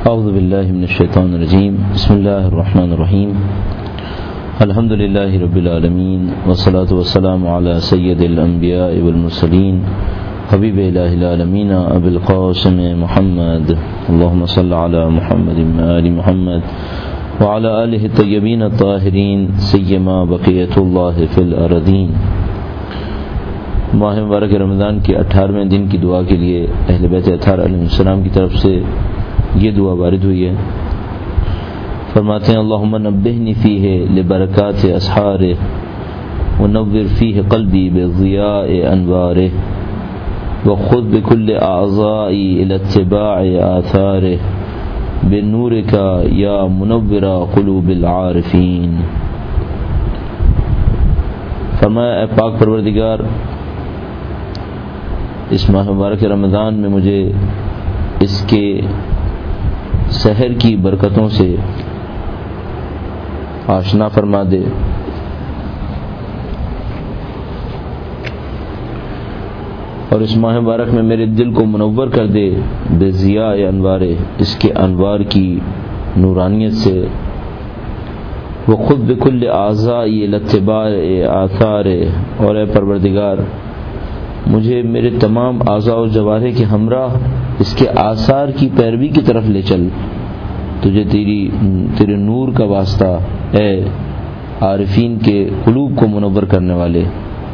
اعوذ باللہ من الشیطان الرجیم بسم اللہ الرحمن الرحیم الحمد للہ رب العالمین والصلاة والسلام علی سید الانبیاء والمرسلین حبیب الہ العالمین ابی القاسم محمد اللہم صل علی محمد آل محمد وعلی آلہ الطیبین الطاہرین سیما بقیت اللہ فی الارضین۔ ماہ مبارک رمضان کے 18ویں دن کی دعا کے لیے اہل بیت اطہار علیہ السلام کی طرف سے یہ دعا وارد ہوئی ہے۔ فرماتے ہیں اللہم نبہنی فیہ لبرکات اسحارہ ونور فیہ قلبی بضیاء انوارہ وخذ بکل اعضائی الی اتباع آثارہ بنورک یا منور قلوب العارفین۔ فرمایا اے پاک پروردگار، اس ماہ مبارک رمضان میں مجھے اس کے سحر کی برکتوں سے آشنا فرما دے اور اس ماہ مبارک میں میرے دل کو منور کر دے بے ضیاء انوار، اس کے انوار کی نورانیت سے، وہ خود بکل اعضائی لاتباع آثار، اور اے پروردگار مجھے میرے تمام اعضاء و جوارح کے ہمراہ اس کے آثار کی پیروی کی طرف لے چل، تجھے تیرے نور کا واسطہ اے عارفین کے قلوب کو منور کرنے والے۔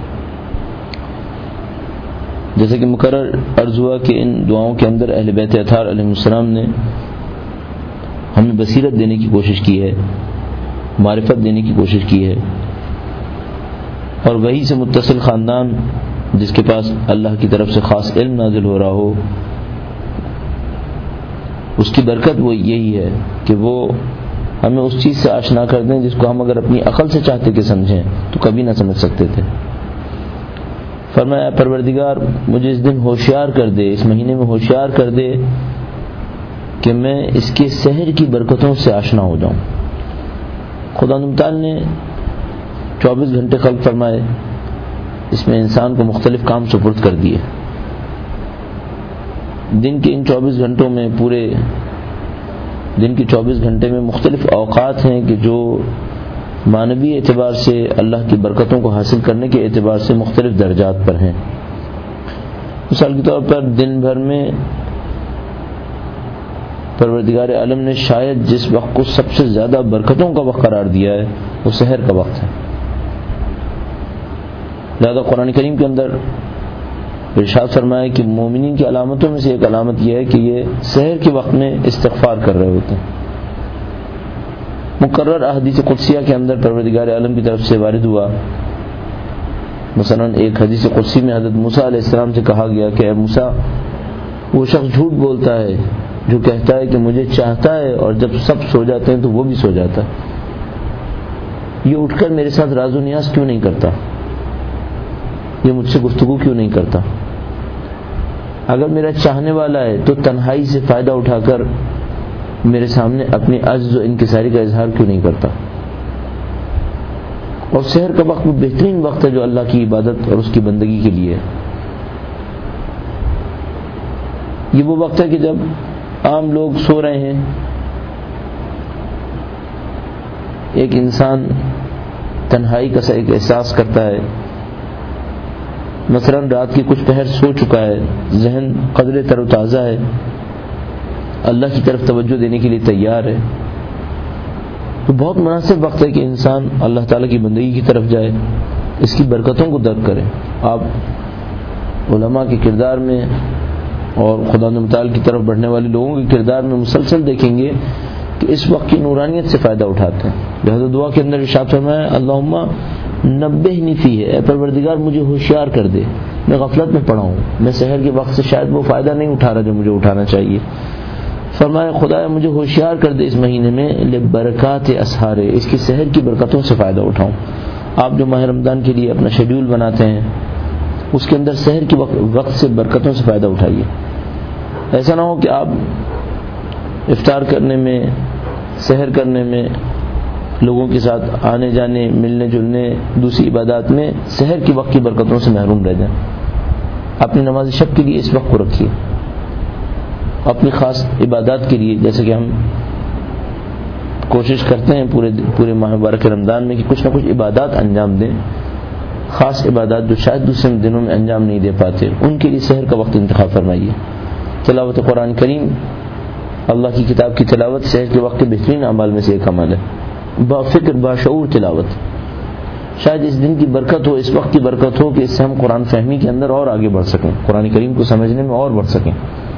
جیسے کہ مقرر عرض ہوا کہ ان دعاؤں کے اندر اہل بیت اطہار علیہ السلام نے ہمیں بصیرت دینے کی کوشش کی ہے، معرفت دینے کی کوشش کی ہے، اور وہی سے متصل خاندان جس کے پاس اللہ کی طرف سے خاص علم نازل ہو رہا ہو، اس کی برکت وہ یہی ہے کہ وہ ہمیں اس چیز سے آشنا کر دیں جس کو ہم اگر اپنی عقل سے چاہتے کہ سمجھیں تو کبھی نہ سمجھ سکتے تھے۔ فرمایا پروردگار مجھے اس دن ہوشیار کر دے، اس مہینے میں ہوشیار کر دے کہ میں اس کے سحر کی برکتوں سے آشنا ہو جاؤں۔ خدا متعال نے 24 گھنٹے خلق فرمائے، اس میں انسان کو مختلف کام سپرد کر دیے۔ دن کے ان 24 گھنٹوں میں پورے دن کے 24 گھنٹے میں مختلف اوقات ہیں کہ جو معنوی اعتبار سے اللہ کی برکتوں کو حاصل کرنے کے اعتبار سے مختلف درجات پر ہیں۔ مثال کے طور پر دن بھر میں پروردگار عالم نے شاید جس وقت کو سب سے زیادہ برکتوں کا وقت قرار دیا ہے وہ سحر کا وقت ہے۔ لہذا قرآن کریم کے اندر ارشاد فرمایا کہ مومنین کی علامتوں میں سے ایک علامت یہ ہے کہ یہ سحر کے وقت میں استغفار کر رہے ہوتے ہیں۔ مقرر احادیث قدسیہ کے اندر پروردگار عالم کی طرف سے وارد ہوا، مثلا ایک حدیث قدسی میں حضرت موسیٰ علیہ السلام سے کہا گیا کہ اے موسیٰ، وہ شخص جھوٹ بولتا ہے جو کہتا ہے کہ مجھے چاہتا ہے اور جب سب سو جاتے ہیں تو وہ بھی سو جاتا ہے، یہ اٹھ کر میرے ساتھ راز و نیاز کیوں نہیں کرتا، یہ مجھ سے گفتگو کیوں نہیں کرتا، اگر میرا چاہنے والا ہے تو تنہائی سے فائدہ اٹھا کر میرے سامنے اپنی عجز و انکساری کا اظہار کیوں نہیں کرتا۔ اور سحر کا وقت وہ بہترین وقت ہے جو اللہ کی عبادت اور اس کی بندگی کے لیے ہے۔ یہ وہ وقت ہے کہ جب عام لوگ سو رہے ہیں، ایک انسان تنہائی کا ایک احساس کرتا ہے، مثلا رات کی کچھ پہر سو چکا ہے، ذہن قدرے تر و تازہ ہے، اللہ کی طرف توجہ دینے کے لیے تیار ہے، تو بہت مناسب وقت ہے کہ انسان اللہ تعالیٰ کی بندگی کی طرف جائے، اس کی برکتوں کو درک کرے۔ آپ علماء کے کردار میں اور خدا متعال کی طرف بڑھنے والے لوگوں کے کردار میں مسلسل دیکھیں گے کہ اس وقت کی نورانیت سے فائدہ اٹھاتے ہیں۔ لہذا دعا کے اندر ارشاد فرمایا اللہم نبہنی فیہ، اے پروردگار مجھے ہوشیار کر دے، میں غفلت میں پڑا ہوں، میں سحر کے وقت سے شاید وہ فائدہ نہیں اٹھا رہا جو مجھے اٹھانا چاہیے۔ فرمایا خدایا مجھے ہوشیار کر دے اس مہینے میں لبرکات اسحار، اس کی سحر کی برکتوں سے فائدہ اٹھاؤں۔ آپ جو ماہ رمضان کے لیے اپنا شیڈیول بناتے ہیں اس کے اندر سحر کے وقت سے برکتوں سے فائدہ اٹھائیے۔ ایسا نہ ہو کہ آپ افطار کرنے میں، سحر کرنے میں، لوگوں کے ساتھ آنے جانے، ملنے جلنے، دوسری عبادات میں سحر کے وقت کی برکتوں سے محروم رہ جائیں۔ اپنی نماز شب کے لیے اس وقت کو رکھیے۔ اپنی خاص عبادات کے لیے، جیسے کہ ہم کوشش کرتے ہیں پورے ماہ مبارک رمضان میں کہ کچھ نہ کچھ عبادات انجام دیں، خاص عبادات جو شاید دوسرے دنوں میں انجام نہیں دے پاتے، ان کے لیے سحر کا وقت انتخاب فرمائیے۔ تلاوت قرآن کریم، اللہ کی کتاب کی تلاوت سحر کے وقت کے بہترین اعمال میں سے ایک عمل ہے۔ بافکر باشعور تلاوت، شاید اس دن کی برکت ہو، اس وقت کی برکت ہو کہ اس سے ہم قرآن فہمی کے اندر اور آگے بڑھ سکیں، قرآن کریم کو سمجھنے میں اور بڑھ سکیں۔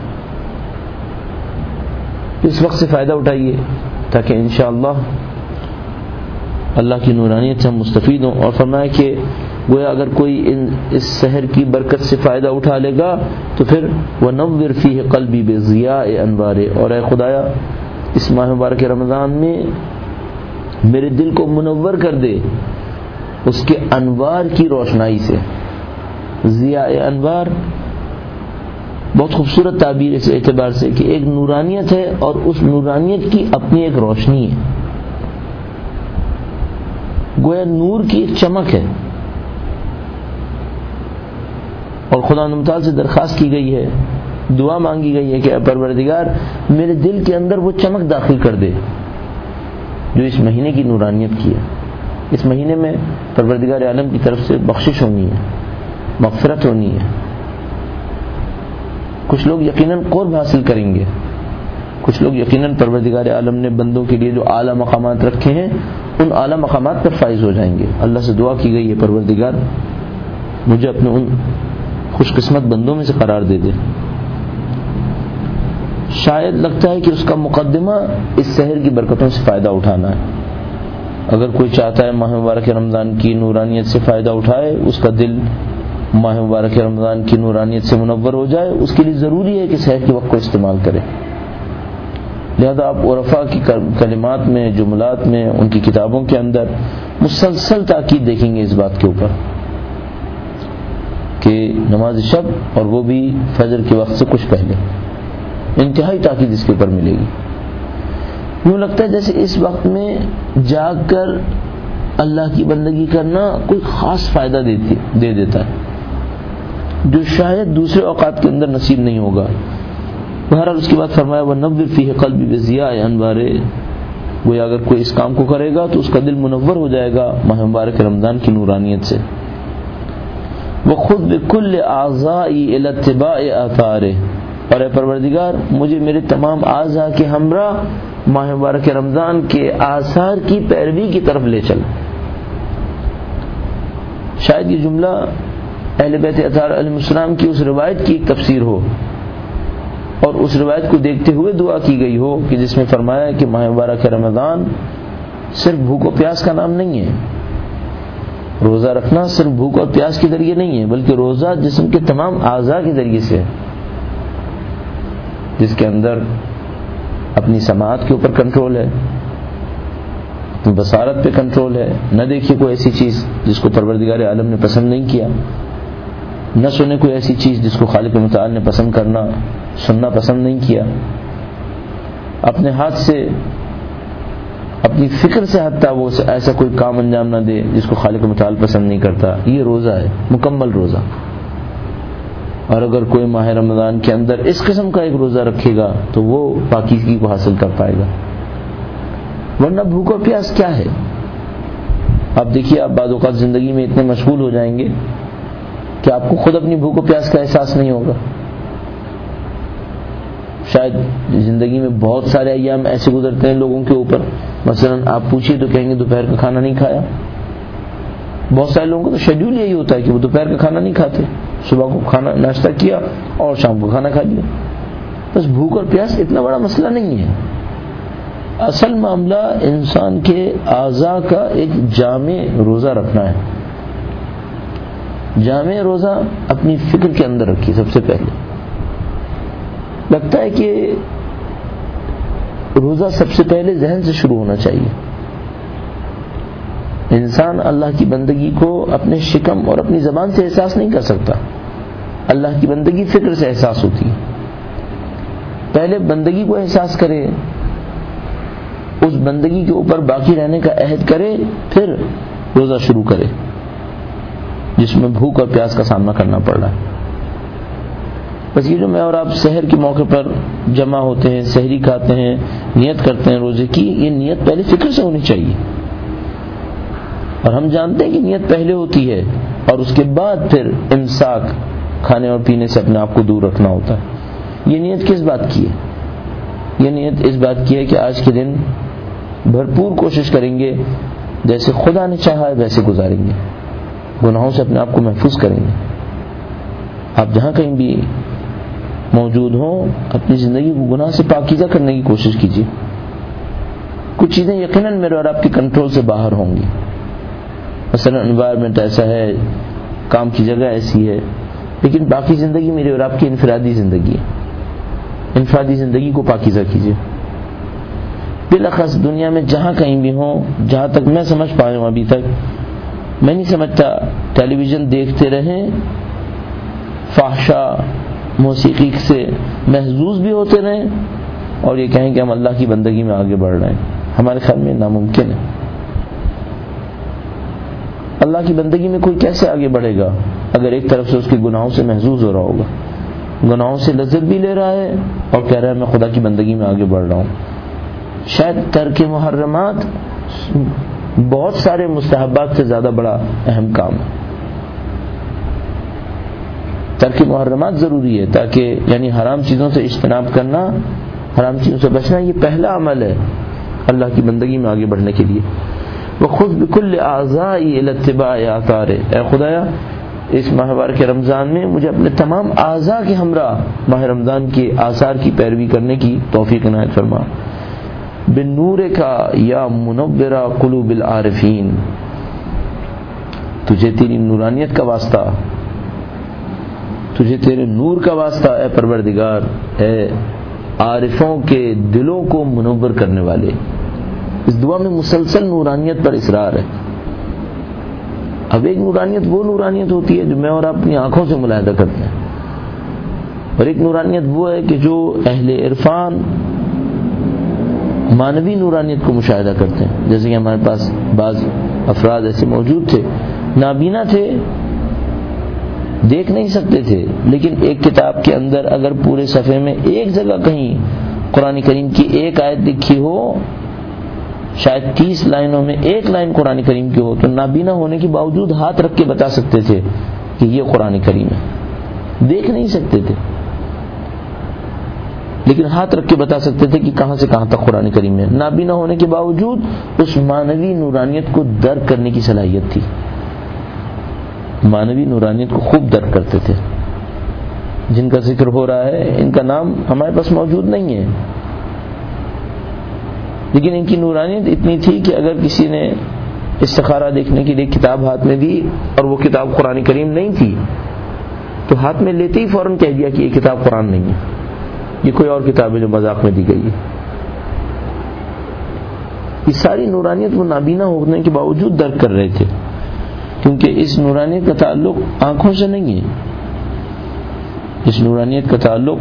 اس وقت سے فائدہ اٹھائیے تاکہ انشاءاللہ اللہ کی نورانیت سے ہم مستفید ہوں۔ اور فرمایا کہ گویا اگر کوئی اس سحر کی برکت سے فائدہ اٹھا لے گا تو پھر وَنَوِّرْ فِيهِ قَلْبِي بِضِيَاءِ أَنْوَارِ، اور اے خدایا اس ماہ مبارک رمضان میں میرے دل کو منور کر دے اس کے انوار کی روشنائی سے۔ ضیاء انوار بہت خوبصورت تعبیر اس اعتبار سے کہ ایک نورانیت ہے اور اس نورانیت کی اپنی ایک روشنی ہے، گویا نور کی ایک چمک ہے، اور خدا متعال سے درخواست کی گئی ہے، دعا مانگی گئی ہے کہ اے پروردگار میرے دل کے اندر وہ چمک داخل کر دے جو اس مہینے کی نورانیت کی ہے۔ اس مہینے میں پروردگار عالم کی طرف سے بخشش ہونی ہے، مغفرت ہونی ہے، کچھ لوگ یقیناً قرب حاصل کریں گے، کچھ لوگ یقیناً پروردگار عالم نے بندوں کے لیے جو اعلیٰ مقامات رکھے ہیں ان اعلیٰ مقامات پر فائز ہو جائیں گے۔ اللہ سے دعا کی گئی ہے پروردگار مجھے اپنے ان خوش قسمت بندوں میں سے قرار دے دے۔ شاید لگتا ہے کہ اس کا مقدمہ اس سحر کی برکتوں سے فائدہ اٹھانا ہے۔ اگر کوئی چاہتا ہے ماہ مبارک رمضان کی نورانیت سے فائدہ اٹھائے، اس کا دل ماہ مبارک رمضان کی نورانیت سے منور ہو جائے، اس کے لیے ضروری ہے کہ سحر کے وقت کو استعمال کرے۔ لہذا آپ عرفاء کی کلمات میں، جملات میں، ان کی کتابوں کے اندر مسلسل تاکید دیکھیں گے اس بات کے اوپر کہ نماز شب، اور وہ بھی فجر کے وقت سے کچھ پہلے، انتہائی تاکید اس کے اوپر ملے گی۔ یوں لگتا ہے جیسے اس وقت میں جاگ کر اللہ کی بندگی کرنا کوئی خاص فائدہ دے دیتا ہے جو شاید دوسرے اوقات کے اندر نصیب نہیں ہوگا۔ بہرحال اس کے بعد فرمایا وَنَوِّرْ فِيهِ قَلْبِي بِضِيَاءِ أَنْوَارِ، گویا اگر کوئی اس کام کو کرے گا تو اس کا دل منور ہو جائے گا ماہ مبارک رمضان کی نورانیت سے۔ وَخُذْ بِكُلِّ أَعْضَائِي إِلَى اتِّبَاعِ آثَارِهِ، اور اے پروردگار مجھے میرے تمام اعضاء کے ہمراہ ماہ مبارک رمضان کے آثار کی پیروی کی طرف لے چل۔ شاید یہ جملہ اہل بیت اطہار علیہ السلام کی اس روایت کی ایک تفسیر ہو، اور اس روایت کو دیکھتے ہوئے دعا کی گئی ہو کہ جس میں فرمایا کہ ماہ مبارک رمضان صرف بھوک و پیاس کا نام نہیں ہے، روزہ رکھنا صرف بھوک اور پیاس کے ذریعے نہیں ہے، بلکہ روزہ جسم کے تمام اعضاء کے ذریعے سے ہے، جس کے اندر اپنی سماعت کے اوپر کنٹرول ہے، اپنی بصارت پہ کنٹرول ہے، نہ دیکھیے کوئی ایسی چیز جس کو پروردگار عالم نے پسند نہیں کیا، نہ سنے کوئی ایسی چیز جس کو خالق متعال نے پسند کرنا سننا پسند نہیں کیا، اپنے ہاتھ سے اپنی فکر سے حتیٰ وہ ایسا کوئی کام انجام نہ دے جس کو خالق متعال پسند نہیں کرتا۔ یہ روزہ ہے، مکمل روزہ۔ اور اگر کوئی ماہ رمضان کے اندر اس قسم کا ایک روزہ رکھے گا تو وہ پاکیزگی کو حاصل کر پائے گا، ورنہ بھوک اور پیاس کیا ہے؟ آپ دیکھیے، آپ بعض اوقات زندگی میں اتنے مشغول ہو جائیں گے کہ آپ کو خود اپنی بھوک و پیاس کا احساس نہیں ہوگا۔ شاید زندگی میں بہت سارے ایام ایسے گزرتے ہیں لوگوں کے اوپر، مثلا آپ پوچھیے تو کہیں گے دوپہر کا کھانا نہیں کھایا۔ بہت سارے لوگوں کا تو شیڈیول یہی ہوتا ہے کہ وہ دوپہر کا کھانا نہیں کھاتے، صبح کو کھانا ناشتہ کیا اور شام کو کھانا کھا لیا۔ بس بھوک اور پیاس اتنا بڑا مسئلہ نہیں ہے، اصل معاملہ انسان کے اعضاء کا ایک جامع روزہ رکھنا ہے۔ جامع روزہ اپنی فکر کے اندر رکھیے۔ سب سے پہلے لگتا ہے کہ روزہ سب سے پہلے ذہن سے شروع ہونا چاہیے۔ انسان اللہ کی بندگی کو اپنے شکم اور اپنی زبان سے احساس نہیں کر سکتا، اللہ کی بندگی فکر سے احساس ہوتی ہے۔ پہلے بندگی کو احساس کرے، اس بندگی کے اوپر باقی رہنے کا عہد کرے، پھر روزہ شروع کرے جس میں بھوک اور پیاس کا سامنا کرنا پڑ رہا ہے۔ بس یہ جو میں اور آپ سحر کے موقع پر جمع ہوتے ہیں، سحری کھاتے ہیں، نیت کرتے ہیں روزے کی، یہ نیت پہلے فکر سے ہونی چاہیے، اور ہم جانتے ہیں کہ نیت پہلے ہوتی ہے اور اس کے بعد پھر امساک، کھانے اور پینے سے اپنے آپ کو دور رکھنا ہوتا ہے۔ یہ نیت کس بات کی ہے؟ یہ نیت اس بات کی ہے کہ آج کے دن بھرپور کوشش کریں گے، جیسے خدا نے چاہا ہے ویسے گزاریں گے، گناہوں سے اپنے آپ کو محفوظ کریں گے۔ آپ جہاں کہیں بھی موجود ہوں، اپنی زندگی کو گناہ سے پاکیزہ کرنے کی کوشش کیجیے۔ کچھ چیزیں یقیناً میرے اور آپ کے کنٹرول سے باہر ہوں گی، مثلا انوائرمنٹ ایسا ہے، کام کی جگہ ایسی ہے، لیکن باقی زندگی میری اور آپ کی انفرادی زندگی ہے۔ انفرادی زندگی کو پاکیزہ کیجیے۔ بالاخص دنیا میں جہاں کہیں بھی ہوں، جہاں تک میں سمجھ پایا ہوں ابھی تک، میں نہیں سمجھتا ٹیلی ویژن دیکھتے رہیں، فحشا موسیقی سے محظوظ بھی ہوتے رہیں اور یہ کہیں کہ ہم اللہ کی بندگی میں آگے بڑھ رہے ہیں۔ ہمارے خیال میں ناممکن ہے۔ اللہ کی بندگی میں کوئی کیسے آگے بڑھے گا اگر ایک طرف سے اس کے گناہوں سے محظوظ ہو رہا ہوگا، گناہوں سے لذت بھی لے رہا ہے اور کہہ رہا ہے میں خدا کی بندگی میں آگے بڑھ رہا ہوں۔ شاید ترک محرمات بہت سارے مستحبات سے زیادہ بڑا اہم کام ہے۔ ترک محرمات ضروری ہے تاکہ یعنی حرام چیزوں سے اجتناب کرنا، حرام چیزوں سے بچنا، یہ پہلا عمل ہے اللہ کی بندگی میں آگے بڑھنے کے لیے۔ وَخُذْ بِكُلِّ أَعْضَائِي إِلَى اتِّبَاعِ آثَارِهِ، اے خدایا اس ماہ مبارک رمضان میں مجھے اپنے تمام اعضاء کے ہمراہ ماہ رمضان کے آثار کی پیروی کرنے کی توفیق عنایت فرما۔ بِالنُّورِ کا یا منور قلوب العارفین، تجھے تیری نورانیت کا واسطہ، تجھے تیرے نور کا واسطہ اے پروردگار، اے عارفوں کے دلوں کو منور کرنے والے۔ اس دعا میں مسلسل نورانیت پر اصرار ہے۔ اب ایک نورانیت وہ نورانیت ہوتی ہے جو میں اور اپنی آنکھوں سے ملاحظہ کرتے ہیں، اور ایک نورانیت وہ ہے کہ جو اہل عرفان مانوی نورانیت کو مشاہدہ کرتے ہیں۔ جیسے کہ ہمارے پاس بعض افراد ایسے موجود تھے، نابینا تھے، دیکھ نہیں سکتے تھے، لیکن ایک کتاب کے اندر اگر پورے صفحے میں ایک جگہ کہیں قرآن کریم کی ایک آیت لکھی ہو، شاید 30 لائنوں میں ایک لائن قرآن کریم کی ہو، تو نابینا ہونے کے باوجود ہاتھ رکھ کے بتا سکتے تھے کہ یہ قرآن کریم ہے۔ دیکھ نہیں سکتے تھے لیکن ہاتھ رکھ کے بتا سکتے تھے کہ کہاں سے کہاں تک قرآن کریم ہے۔ نابینا ہونے کے باوجود اس مانوی نورانیت کو درک کرنے کی صلاحیت تھی، مانوی نورانیت کو خوب درک کرتے تھے۔ جن کا ذکر ہو رہا ہے ان کا نام ہمارے پاس موجود نہیں ہے، لیکن ان کی نورانیت اتنی تھی کہ اگر کسی نے استخارہ دیکھنے کے لیے کتاب ہاتھ میں دی اور وہ کتاب قرآن کریم نہیں تھی تو ہاتھ میں لیتے ہی فوراً کہہ دیا کہ یہ کتاب قرآن نہیں ہے، یہ کوئی اور کتاب ہے جو مذاق میں دی گئی ہے۔ یہ ساری نورانیت وہ نابینا ہونے کے باوجود درک کر رہے تھے، کیونکہ اس نورانیت کا تعلق آنکھوں سے نہیں ہے، اس نورانیت کا تعلق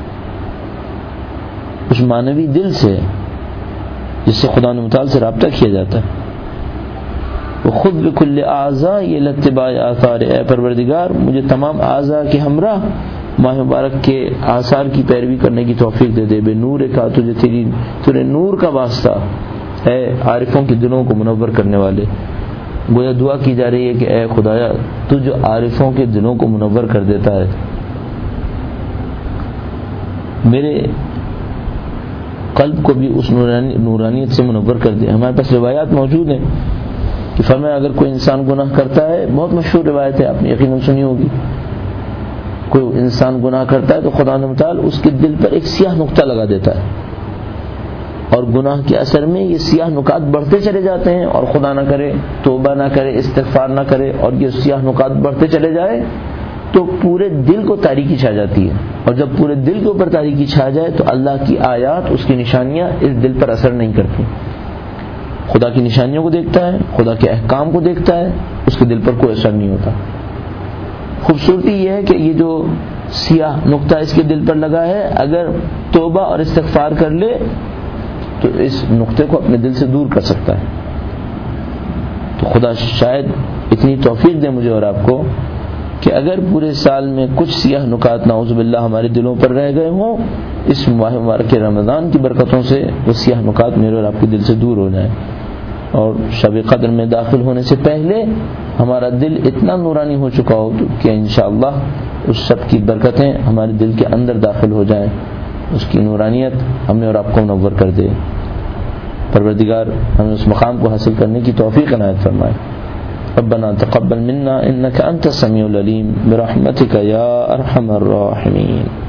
اس مانوی دل سے ہے جس سے خدا متعال سے رابطہ کیا جاتا ہے۔ وَخُذْ بِكُلِّ أَعْضَائِي إِلَى اتِّبَاعِ آثَارِهِ، اے پروردگار مجھے تمام اعضاء کے ہمراہ ماہ مبارک کے آثار کی پیروی کرنے کی توفیق دے دے۔ بے نور کا، تجھے تیرے نور کا واسطہ، اے عارفوں کے دلوں کو منور کرنے والے۔ گویا دعا کی جا رہی ہے کہ اے خدایا تو جو عارفوں کے دلوں کو منور کر دیتا ہے، میرے قلب کو بھی اس نورانیت سے منور کر دے۔ ہمارے پاس روایات موجود ہیں کہ فرمایا اگر کوئی انسان گناہ کرتا ہے، بہت مشہور روایت ہے، آپ نے یقیناً سنی ہوگی، کوئی انسان گناہ کرتا ہے تو خدا تعالی اس کے دل پر ایک سیاہ نقطہ لگا دیتا ہے، اور گناہ کے اثر میں یہ سیاہ نقاط بڑھتے چلے جاتے ہیں، اور خدا نہ کرے توبہ نہ کرے، استغفار نہ کرے، اور یہ سیاہ نقاط بڑھتے چلے جائے تو پورے دل کو تاریکی چھا جاتی ہے، اور جب پورے دل کے اوپر تاریکی چھا جائے تو اللہ کی آیات، اس کی نشانیاں اس دل پر اثر نہیں کرتی۔ خدا کی نشانیوں کو دیکھتا ہے، خدا کے احکام کو دیکھتا ہے، اس کے دل پر کوئی اثر نہیں ہوتا۔ خوبصورتی یہ ہے کہ یہ جو سیاہ نقطہ اس کے دل پر لگا ہے، اگر توبہ اور استغفار کر لے تو اس نقطے کو اپنے دل سے دور کر سکتا ہے۔ تو خدا شاید اتنی توفیق دے مجھے اور آپ کو کہ اگر پورے سال میں کچھ سیاہ نکات نعوذ باللہ ہمارے دلوں پر رہ گئے ہوں، اس ماہ مبارک رمضان کی برکتوں سے وہ سیاہ نکات میرے اور آپ کے دل سے دور ہو جائیں، اور شب قدر میں داخل ہونے سے پہلے ہمارا دل اتنا نورانی ہو چکا ہو کہ انشاءاللہ اس شب کی برکتیں ہمارے دل کے اندر داخل ہو جائیں، اس کی نورانیت ہمیں اور آپ کو منور کر دے۔ پروردگار ہمیں اس مقام کو حاصل کرنے کی توفیق عنایت فرمائے۔ ربنا تقبل منا انك انت السميع العليم برحمتك يا ارحم الراحمين۔